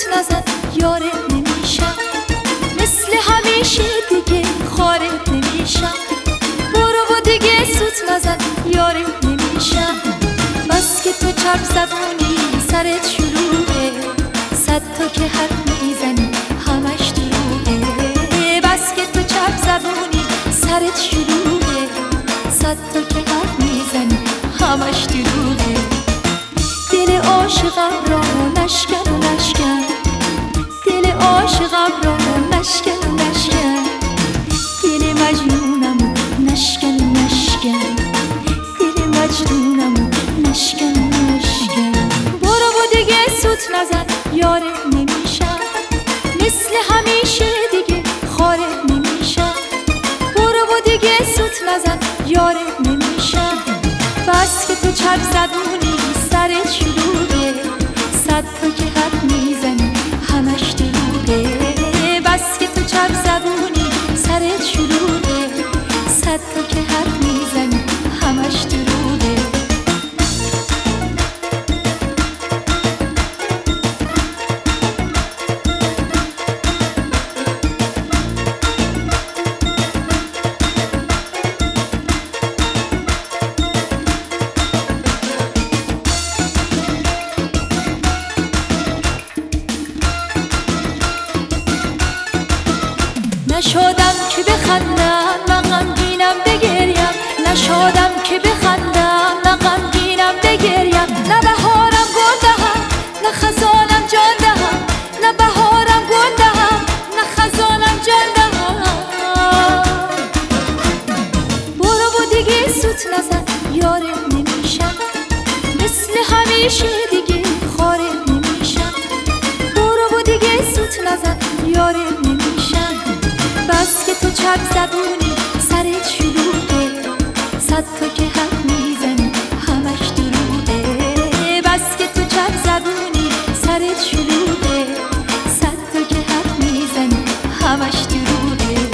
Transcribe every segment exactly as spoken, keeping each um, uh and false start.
سوت نزن یارت نمیشم، مثل همیشه دیگه خارت نمیشم. برو و دیگه سوت نزن یارت نمیشم. بس که تو چرب زبونی سرت شلوغه، صد تا که حرف میزنی همش دروغه. بس که تو چرب زبونی سرت شلوغه، صد تا که حرف میزنی همش دروغه. دل عاشقم را نشکن و نشکن، دل عاشقم را نشکن و نشکن، دل مجنونم نشکن و نشکن، دل مجنونم نشکن و نشکن. برو و دیگه سوت نزن یارت نمیشم، مثل همیشه دیگه خارت نمیشم. برو و دیگه سوت نزن یارت نمیشم. بس که تو چرب زبونی سرت شلوغه، صد تا که حرف میزنی همش دروغه. بس که تو چرب زبونی سرت شلوغه، صد تا که حرف میزنی همش دروغه. نشادم که بخندم من غمگینم بگریم، نشادم که بخندم من غمگینم بگریم. نه بهارم گل دهم نه خزانم جان دهم، نه بهارم گل دهم نه خزانم جان دهم. برو و دیگه سوت نزن یارت نمیشم، مثل همیشه دیگه خارت نمیشم. برو و دیگه سوت نزن یارت نمیشم. بس که تو چرب زبونی سرت شلوغه، صد تا که حرف میزنی همش دروغه. بس که تو چرب زبونی سرت شلوغه، صد تا که حرف میزنی همش دروغه.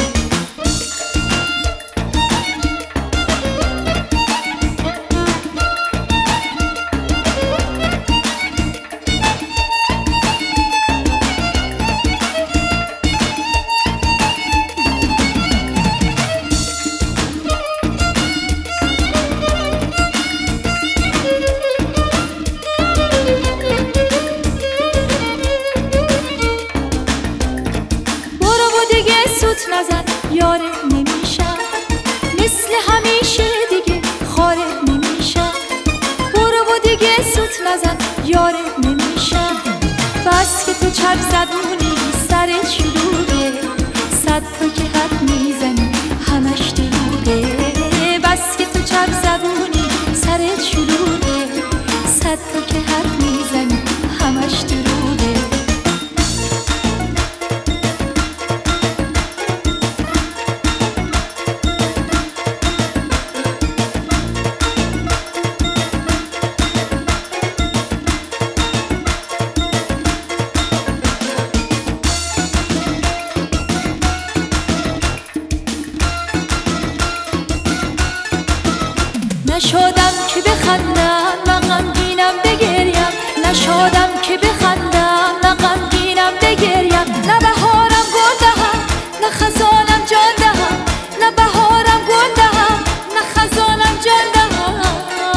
سوت نزن یارت نمیشم، مثل همیشه دیگه خارت نمیشم. برو و دیگه سوت نزن یارت نمیشم. بس که تو چرب زبونی سرت شلوغه، صد تا که حرف میزنی همش دروغه. بس که تو چرب زبونی سرت شلوغه، صد تا که حرف میزنی همش دروغه. نشادم که بخندم من غمگینم بگریم، نشادم که بخندم من غمگینم بگریم. نه بهارم گل دهم نه خزانم جان دهم، نه بهارم گل دهم نه خزانم جان دهم.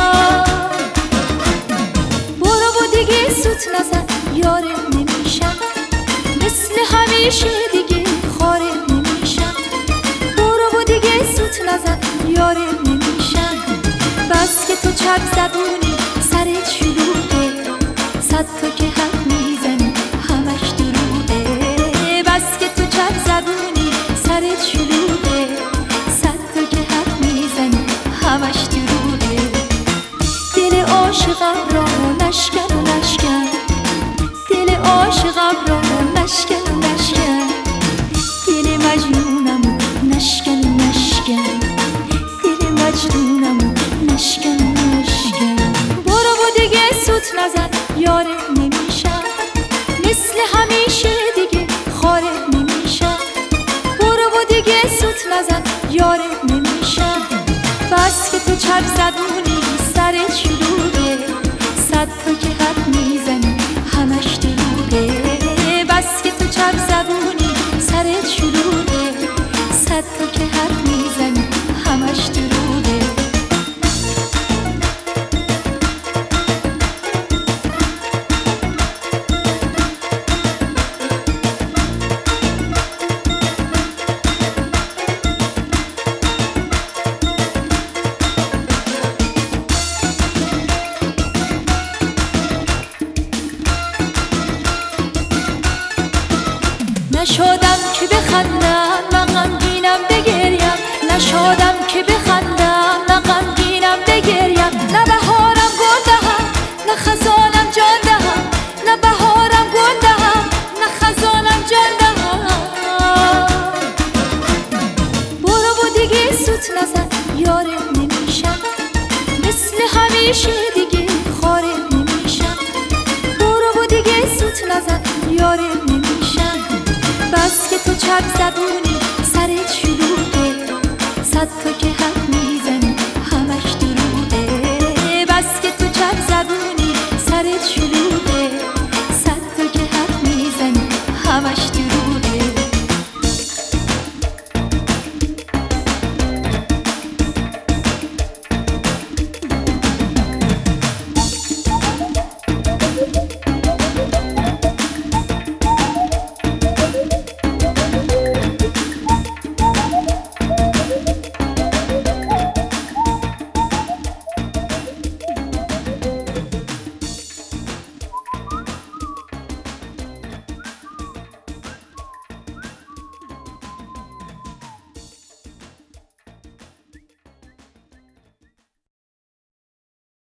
برو و دیگه سوت نزن یارت نمیشم، مثل همیشه دیگه خارت نمیشم. برو و دیگه سوت نزن یارت نمیشم. بس که تو چرب زبونی سرت شلوغه، صد تا که حرف میزنی همش دروغه. بس که تو چرب زبونی سرت شلوغه، صد تا که حرف میزنی همش دروغه. دل عاشقم را نشکن و نشکن، دل عاشقم را نشکن و نشکن، دل مجنونم نشکن و نشکن، دل مجنونم نشکن نشکن. برو و دیگه سوت نزن یارت نمیشم، مثل همیشه دیگه خارت نمیشم. برو و دیگه سوت نزن یارت نمیشم. بس که تو چرب زبونی سرت شلوغه، صد تا که حرف میزنی همش دروغه. دیگه سوت نزن یاره نمیشم، مثل همیشه دیگه خاره نمیشم. برو و دیگه سوت نزن یاره نمیشم. بس که تو چپ زبونی سرت شلوغه، صد تا